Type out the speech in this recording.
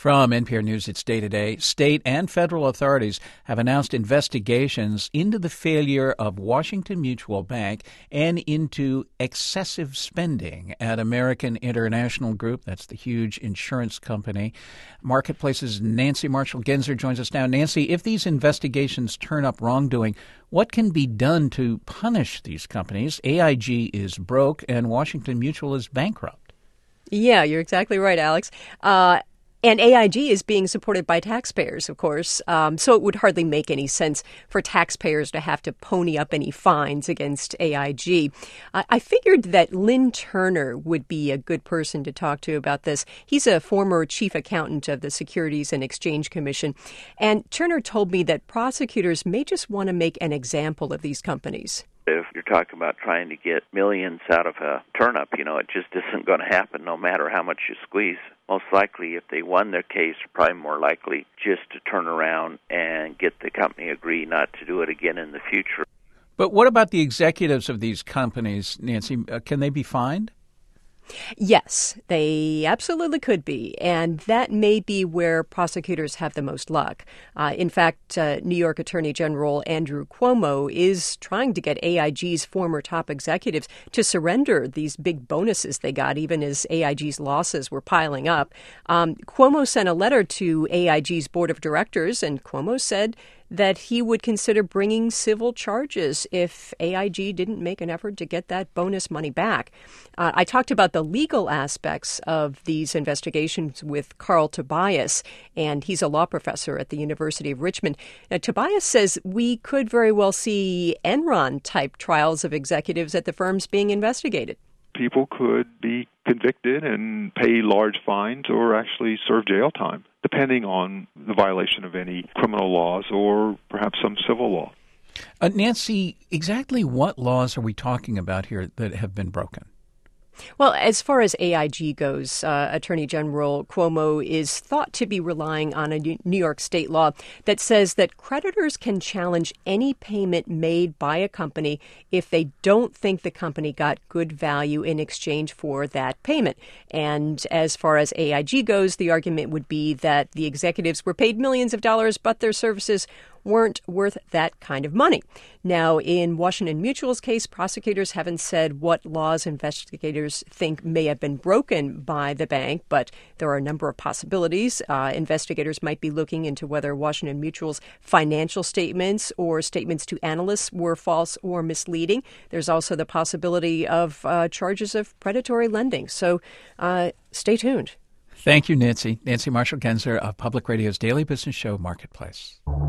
From NPR News, it's Day to Day. State and federal authorities have announced investigations into the failure of Washington Mutual Bank and into excessive spending at American International Group. That's the huge insurance company. Marketplace's Nancy Marshall-Genzer joins us now. Nancy, if these investigations turn up wrongdoing, what can be done to punish these companies? AIG is broke and Washington Mutual is bankrupt. Yeah, you're exactly right, Alex. And AIG is being supported by taxpayers, of course, so it would hardly make any sense for taxpayers to have to pony up any fines against AIG. I figured that Lynn Turner would be a good person to talk to about this. He's a former chief accountant of the Securities and Exchange Commission, and Turner told me that prosecutors may just want to make an example of these companies. If you're talking about trying to get millions out of a turnip, it just isn't going to happen no matter how much you squeeze. Most likely, if they won their case, probably more likely just to turn around and get the company agree not to do it again in the future. But what about the executives of these companies, Nancy? Can they be fined? Yes, they absolutely could be, and that may be where prosecutors have the most luck. In fact, New York Attorney General Andrew Cuomo is trying to get AIG's former top executives to surrender these big bonuses they got, even as AIG's losses were piling up. Cuomo sent a letter to AIG's board of directors, and Cuomo said that he would consider bringing civil charges if AIG didn't make an effort to get that bonus money back. I talked about the legal aspects of these investigations with Carl Tobias, and he's a law professor at the University of Richmond. Now, Tobias says we could very well see Enron-type trials of executives at the firms being investigated. People could be convicted and pay large fines or actually serve jail time, depending on the violation of any criminal laws or perhaps some civil law. Nancy, exactly what laws are we talking about here that have been broken? Well, as far as AIG goes, Attorney General Cuomo is thought to be relying on a New York state law that says that creditors can challenge any payment made by a company if they don't think the company got good value in exchange for that payment. And as far as AIG goes, the argument would be that the executives were paid millions of dollars, but their services weren't worth that kind of money. Now, in Washington Mutual's case, prosecutors haven't said what laws investigators think may have been broken by the bank, but there are a number of possibilities. Investigators might be looking into whether Washington Mutual's financial statements or statements to analysts were false or misleading. There's also the possibility of charges of predatory lending. So stay tuned. Thank you, Nancy. Nancy Marshall-Genzer of Public Radio's daily business show, Marketplace.